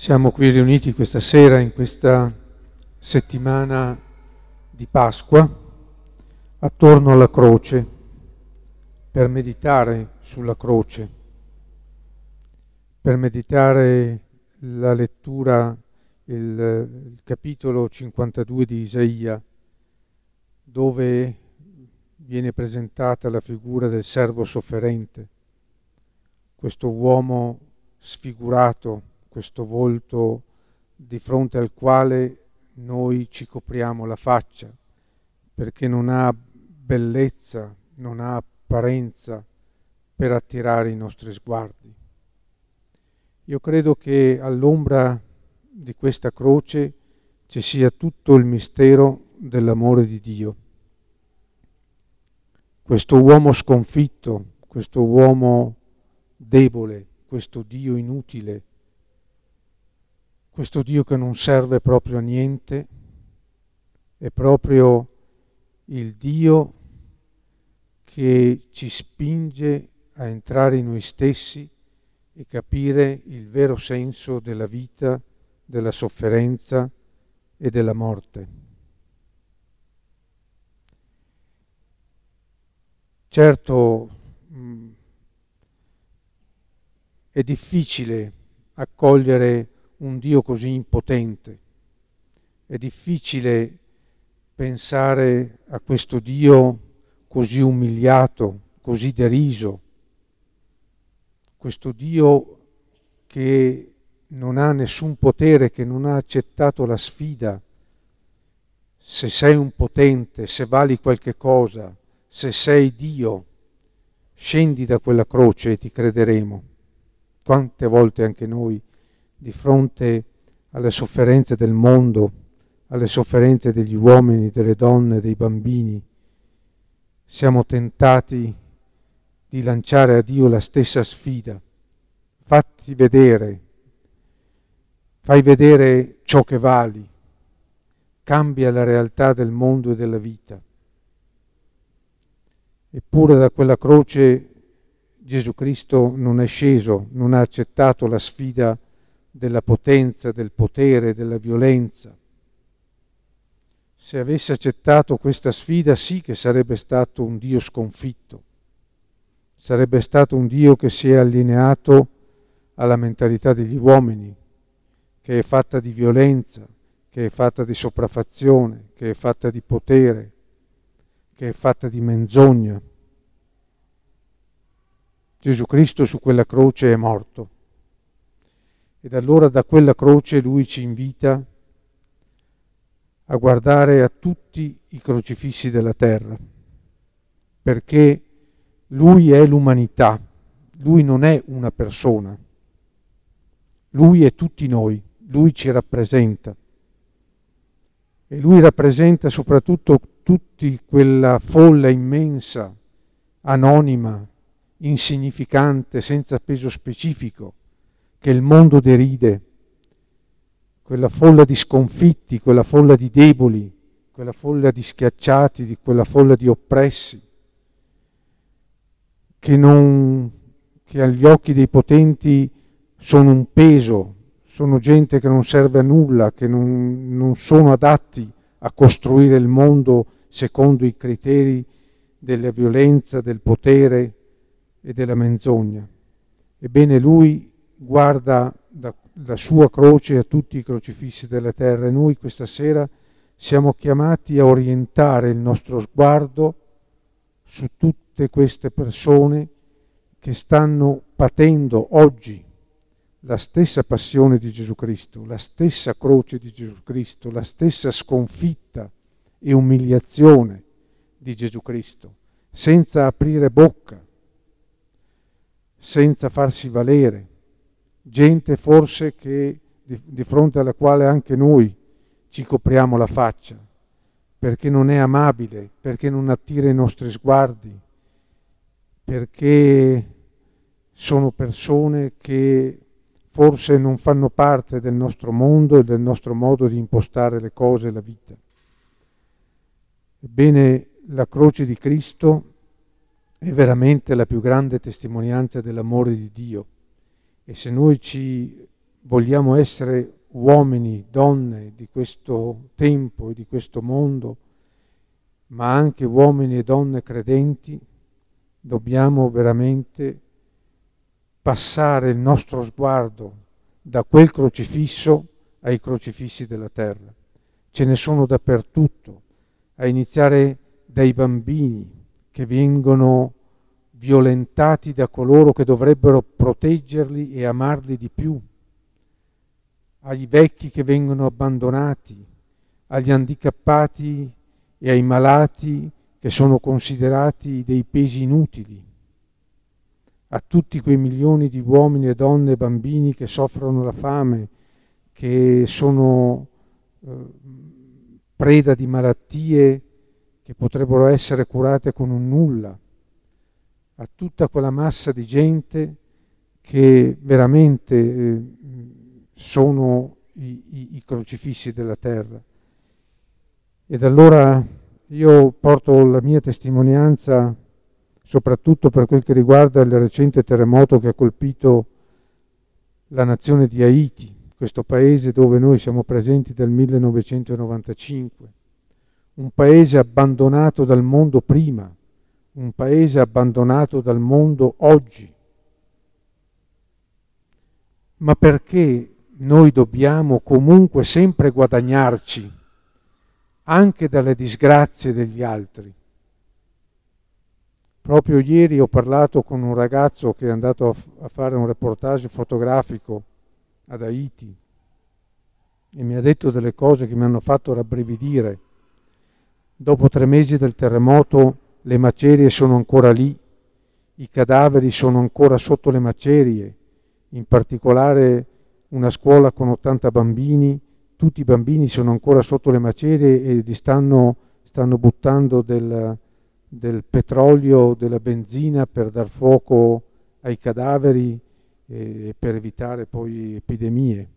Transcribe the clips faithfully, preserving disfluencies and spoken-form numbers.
Siamo qui riuniti questa sera in questa settimana di Pasqua attorno alla croce per meditare sulla croce, per meditare la lettura, il, il capitolo cinquantadue di Isaia, dove viene presentata la figura del servo sofferente, questo uomo sfigurato, questo volto di fronte al quale noi ci copriamo la faccia, perché non ha bellezza, non ha apparenza per attirare i nostri sguardi. Io credo che all'ombra di questa croce ci sia tutto il mistero dell'amore di Dio. Questo uomo sconfitto, questo uomo debole, questo Dio inutile, questo Dio che non serve proprio a niente, è proprio il Dio che ci spinge a entrare in noi stessi e capire il vero senso della vita, della sofferenza e della morte. Certo, mh, è difficile accogliere un Dio così impotente, è difficile pensare a questo Dio così umiliato, così deriso, questo Dio che non ha nessun potere, che non ha accettato la sfida. Se sei un potente, se vali qualche cosa, se sei Dio, scendi da quella croce e ti crederemo. Quante volte anche noi, di fronte alle sofferenze del mondo, alle sofferenze degli uomini, delle donne, dei bambini, siamo tentati di lanciare a Dio la stessa sfida. Fatti vedere, fai vedere ciò che vali, cambia la realtà del mondo e della vita. Eppure da quella croce Gesù Cristo non è sceso, non ha accettato la sfida della potenza, del potere, della violenza. Se avesse accettato questa sfida, sì che sarebbe stato un Dio sconfitto, sarebbe stato un Dio che si è allineato alla mentalità degli uomini, che è fatta di violenza, che è fatta di sopraffazione, che è fatta di potere, che è fatta di menzogna. Gesù Cristo su quella croce è morto. Ed allora da quella croce Lui ci invita a guardare a tutti i crocifissi della terra, perché Lui è l'umanità, Lui non è una persona, Lui è tutti noi, Lui ci rappresenta. E Lui rappresenta soprattutto tutti quella folla immensa, anonima, insignificante, senza peso specifico, che il mondo deride, quella folla di sconfitti, quella folla di deboli, quella folla di schiacciati, di quella folla di oppressi, che, non, che agli occhi dei potenti sono un peso, sono gente che non serve a nulla, che non, non sono adatti a costruire il mondo secondo i criteri della violenza, del potere e della menzogna. Ebbene Lui guarda da, la sua croce a tutti i crocifissi della terra e noi questa sera siamo chiamati a orientare il nostro sguardo su tutte queste persone che stanno patendo oggi la stessa passione di Gesù Cristo, la stessa croce di Gesù Cristo, la stessa sconfitta e umiliazione di Gesù Cristo, senza aprire bocca, senza farsi valere, gente forse che di, di fronte alla quale anche noi ci copriamo la faccia, perché non è amabile, perché non attira i nostri sguardi, perché sono persone che forse non fanno parte del nostro mondo e del nostro modo di impostare le cose e la vita. Ebbene, la croce di Cristo è veramente la più grande testimonianza dell'amore di Dio e se noi ci vogliamo essere uomini, donne di questo tempo e di questo mondo, ma anche uomini e donne credenti, dobbiamo veramente passare il nostro sguardo da quel crocifisso ai crocifissi della terra. Ce ne sono dappertutto, a iniziare dai bambini che vengono violentati da coloro che dovrebbero proteggerli e amarli di più, ai vecchi che vengono abbandonati, agli handicappati e ai malati che sono considerati dei pesi inutili, a tutti quei milioni di uomini e donne e bambini che soffrono la fame, che sono eh, preda di malattie che potrebbero essere curate con un nulla, a tutta quella massa di gente che veramente eh, sono i, i, i crocifissi della terra. Ed allora io porto la mia testimonianza soprattutto per quel che riguarda il recente terremoto che ha colpito la nazione di Haiti, questo paese dove noi siamo presenti dal millenovecentonovantacinque, un paese abbandonato dal mondo prima, un paese abbandonato dal mondo oggi. Ma perché noi dobbiamo comunque sempre guadagnarci anche dalle disgrazie degli altri? Proprio ieri ho parlato con un ragazzo che è andato a, f- a fare un reportage fotografico ad Haiti e mi ha detto delle cose che mi hanno fatto rabbrividire. Dopo tre mesi del terremoto le macerie sono ancora lì, i cadaveri sono ancora sotto le macerie, in particolare una scuola con ottanta bambini, tutti i bambini sono ancora sotto le macerie e li stanno, stanno buttando del, del petrolio, della benzina per dar fuoco ai cadaveri e per evitare poi epidemie.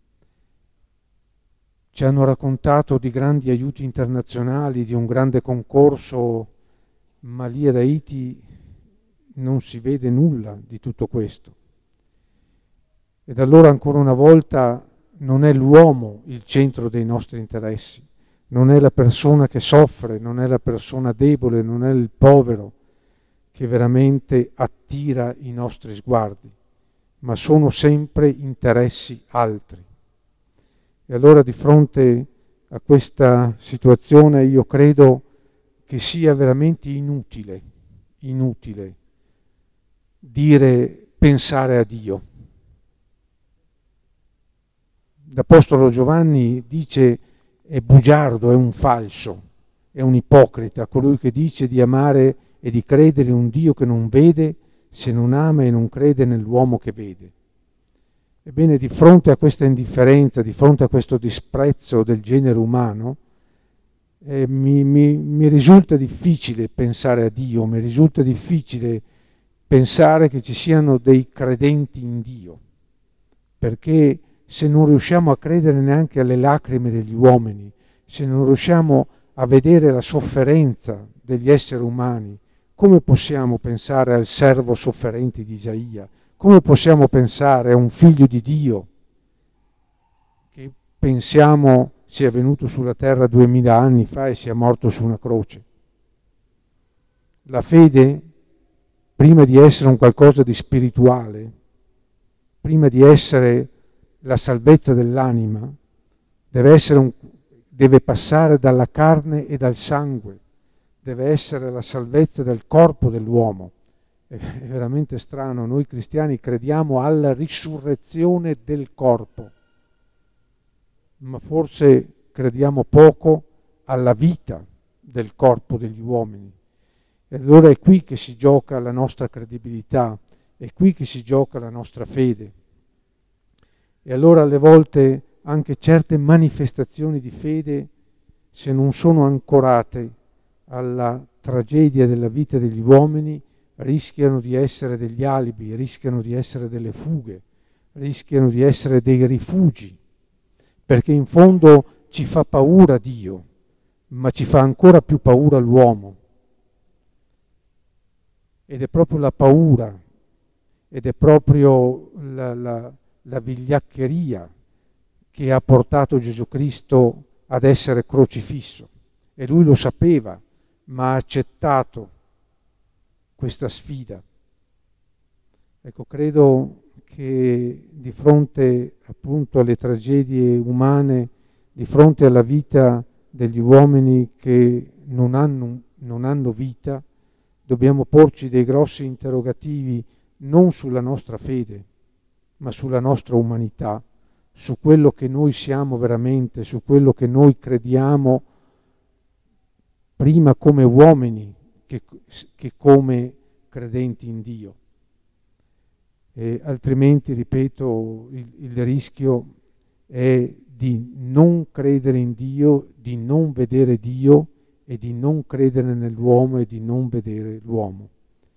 Ci hanno raccontato di grandi aiuti internazionali, di un grande concorso, ma lì ad Haiti non si vede nulla di tutto questo. Ed allora ancora una volta non è l'uomo il centro dei nostri interessi, non è la persona che soffre, non è la persona debole, non è il povero che veramente attira i nostri sguardi, ma sono sempre interessi altri. E allora di fronte a questa situazione io credo che sia veramente inutile, inutile dire pensare a Dio. L'Apostolo Giovanni dice è bugiardo, è un falso, è un ipocrita, colui che dice di amare e di credere in un Dio che non vede se non ama e non crede nell'uomo che vede. Ebbene, di fronte a questa indifferenza, di fronte a questo disprezzo del genere umano, eh, mi, mi, mi risulta difficile pensare a Dio, mi risulta difficile pensare che ci siano dei credenti in Dio, perché se non riusciamo a credere neanche alle lacrime degli uomini, se non riusciamo a vedere la sofferenza degli esseri umani, come possiamo pensare al servo sofferente di Isaia? Come possiamo pensare a un figlio di Dio che pensiamo sia venuto sulla terra duemila anni fa e sia morto su una croce? La fede, prima di essere un qualcosa di spirituale, prima di essere la salvezza dell'anima, deve essere un, deve passare dalla carne e dal sangue, deve essere la salvezza del corpo dell'uomo. È veramente strano, noi cristiani crediamo alla risurrezione del corpo, ma forse crediamo poco alla vita del corpo degli uomini. E allora è qui che si gioca la nostra credibilità, è qui che si gioca la nostra fede. E allora alle volte anche certe manifestazioni di fede, se non sono ancorate alla tragedia della vita degli uomini, rischiano di essere degli alibi, rischiano di essere delle fughe, rischiano di essere dei rifugi, perché in fondo ci fa paura Dio, ma ci fa ancora più paura l'uomo. Ed è proprio la paura, ed è proprio la, la, la vigliaccheria che ha portato Gesù Cristo ad essere crocifisso. E lui lo sapeva, ma ha accettato questa sfida. Ecco, credo che di fronte appunto alle tragedie umane, di fronte alla vita degli uomini che non hanno, non hanno vita, dobbiamo porci dei grossi interrogativi non sulla nostra fede, ma sulla nostra umanità, su quello che noi siamo veramente, su quello che noi crediamo prima come uomini che, che come credenti in Dio. E altrimenti, ripeto, il, il rischio è di non credere in Dio, di non vedere Dio e di non credere nell'uomo e di non vedere l'uomo.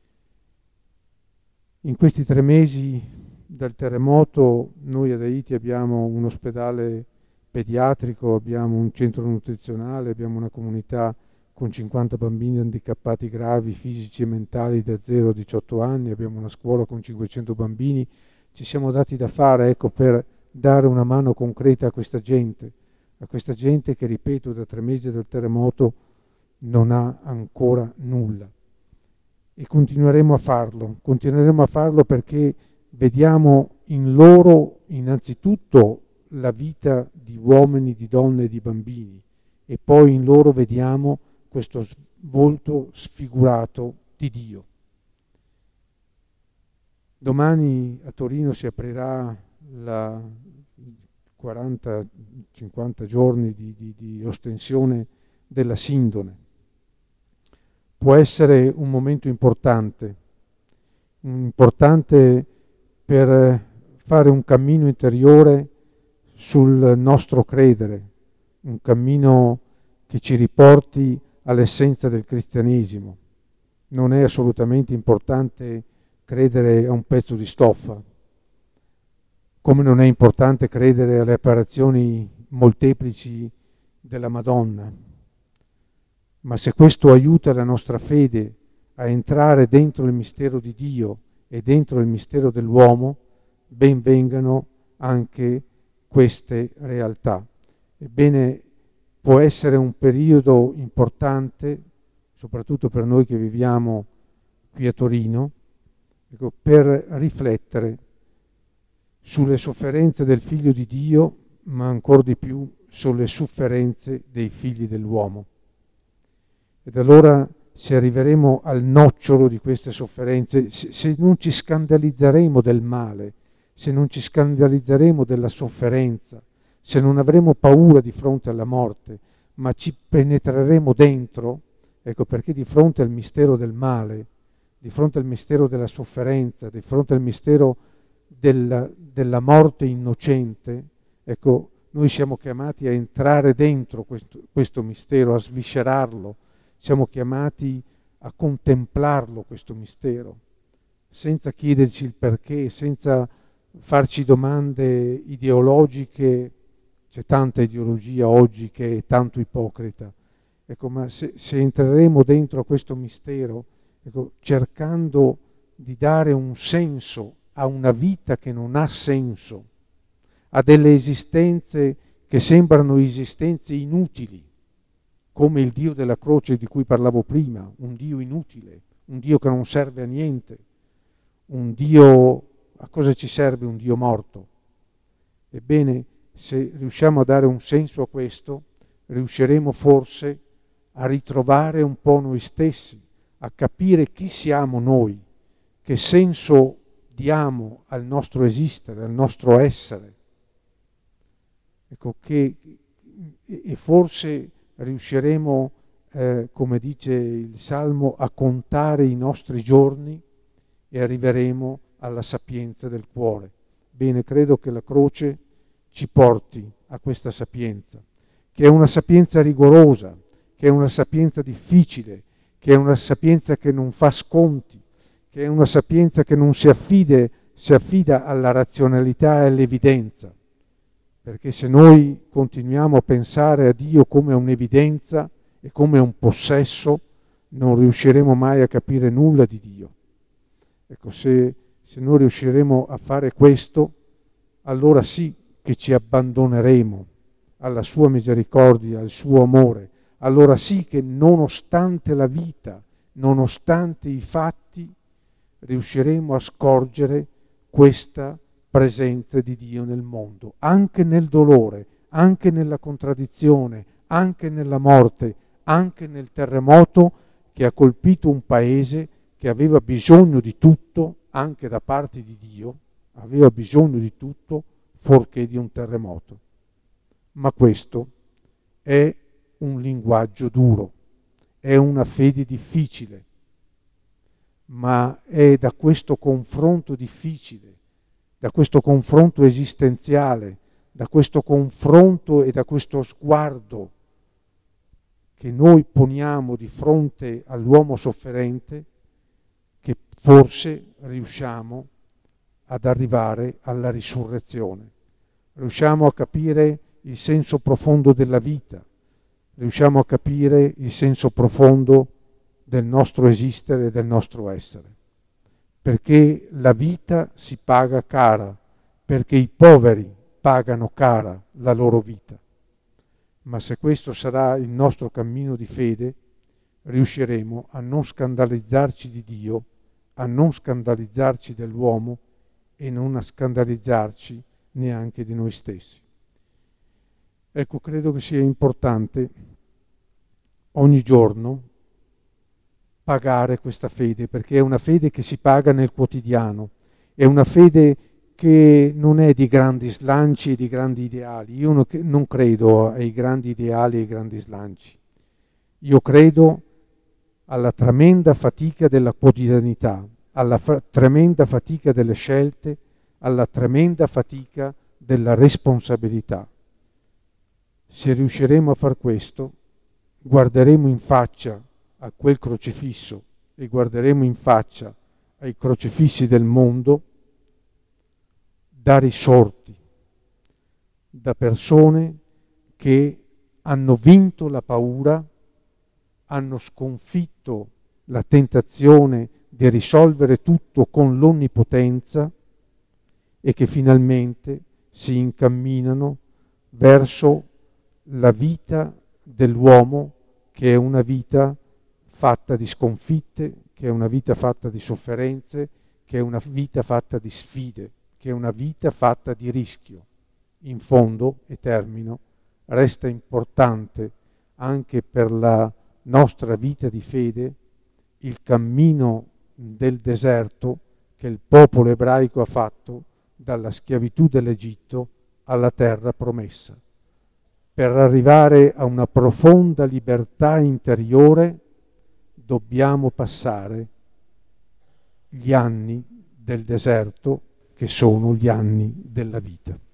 In questi tre mesi dal terremoto noi ad Haiti abbiamo un ospedale pediatrico, abbiamo un centro nutrizionale, abbiamo una comunità con cinquanta bambini handicappati gravi, fisici e mentali da zero a diciotto anni, abbiamo una scuola con cinquecento bambini, ci siamo dati da fare, ecco, per dare una mano concreta a questa gente, a questa gente che, ripeto, da tre mesi del terremoto non ha ancora nulla. E continueremo a farlo, continueremo a farlo perché vediamo in loro innanzitutto la vita di uomini, di donne e di bambini, e poi in loro vediamo questo volto sfigurato di Dio. Domani a Torino si aprirà la quaranta cinquanta giorni di, di, di ostensione della Sindone. Può essere un momento importante, importante per fare un cammino interiore sul nostro credere, un cammino che ci riporti all'essenza del cristianesimo. Non è assolutamente importante credere a un pezzo di stoffa, come non è importante credere alle apparizioni molteplici della Madonna. Ma se questo aiuta la nostra fede a entrare dentro il mistero di Dio e dentro il mistero dell'uomo, ben vengano anche queste realtà. Ebbene, può essere un periodo importante, soprattutto per noi che viviamo qui a Torino, ecco, per riflettere sulle sofferenze del Figlio di Dio, ma ancora di più sulle sofferenze dei figli dell'uomo. Ed allora, se arriveremo al nocciolo di queste sofferenze, se, se non ci scandalizzeremo del male, se non ci scandalizzeremo della sofferenza, se non avremo paura di fronte alla morte, ma ci penetreremo dentro, ecco perché di fronte al mistero del male, di fronte al mistero della sofferenza, di fronte al mistero della, della morte innocente, ecco, noi siamo chiamati a entrare dentro questo, questo mistero, a sviscerarlo, siamo chiamati a contemplarlo questo mistero, senza chiederci il perché, senza farci domande ideologiche. C'è tanta ideologia oggi che è tanto ipocrita, ecco, ma se, se entreremo dentro a questo mistero, ecco, cercando di dare un senso a una vita che non ha senso, a delle esistenze che sembrano esistenze inutili, come il Dio della croce di cui parlavo prima, un Dio inutile, un Dio che non serve a niente, un Dio, a cosa ci serve un Dio morto? Ebbene, se riusciamo a dare un senso a questo, riusciremo forse a ritrovare un po' noi stessi, a capire chi siamo noi, che senso diamo al nostro esistere, al nostro essere. Ecco che, e forse riusciremo, eh, come dice il Salmo, a contare i nostri giorni e arriveremo alla sapienza del cuore. Bene, credo che la croce ci porti a questa sapienza, che è una sapienza rigorosa, che è una sapienza difficile, che è una sapienza che non fa sconti, che è una sapienza che non si affida, si affida alla razionalità e all'evidenza, perché se noi continuiamo a pensare a Dio come a un'evidenza e come a un possesso, non riusciremo mai a capire nulla di Dio. Ecco, se, se noi riusciremo a fare questo, allora sì che ci abbandoneremo alla sua misericordia, al suo amore, allora sì che nonostante la vita, nonostante i fatti, riusciremo a scorgere questa presenza di Dio nel mondo, anche nel dolore, anche nella contraddizione, anche nella morte, anche nel terremoto che ha colpito un paese che aveva bisogno di tutto, anche da parte di Dio, aveva bisogno di tutto, fuorché di un terremoto. Ma questo è un linguaggio duro, è una fede difficile, ma è da questo confronto difficile, da questo confronto esistenziale, da questo confronto e da questo sguardo che noi poniamo di fronte all'uomo sofferente, che forse riusciamo ad arrivare alla risurrezione. Riusciamo a capire il senso profondo della vita, riusciamo a capire il senso profondo del nostro esistere e del nostro essere. Perché la vita si paga cara, perché i poveri pagano cara la loro vita. Ma se questo sarà il nostro cammino di fede, riusciremo a non scandalizzarci di Dio, a non scandalizzarci dell'uomo e non a scandalizzarci neanche di noi stessi. Ecco, credo che sia importante ogni giorno pagare questa fede, perché è una fede che si paga nel quotidiano, è una fede che non è di grandi slanci e di grandi ideali. Io non credo ai grandi ideali e ai grandi slanci. Io credo alla tremenda fatica della quotidianità, alla fa- tremenda fatica delle scelte, alla tremenda fatica della responsabilità. Se riusciremo a far questo, guarderemo in faccia a quel crocifisso e guarderemo in faccia ai crocifissi del mondo da risorti, da persone che hanno vinto la paura, hanno sconfitto la tentazione di risolvere tutto con l'onnipotenza e che finalmente si incamminano verso la vita dell'uomo, che è una vita fatta di sconfitte, che è una vita fatta di sofferenze, che è una vita fatta di sfide, che è una vita fatta di rischio. In fondo, e termino, resta importante anche per la nostra vita di fede il cammino del deserto che il popolo ebraico ha fatto dalla schiavitù dell'Egitto alla terra promessa. Per arrivare a una profonda libertà interiore dobbiamo passare gli anni del deserto che sono gli anni della vita.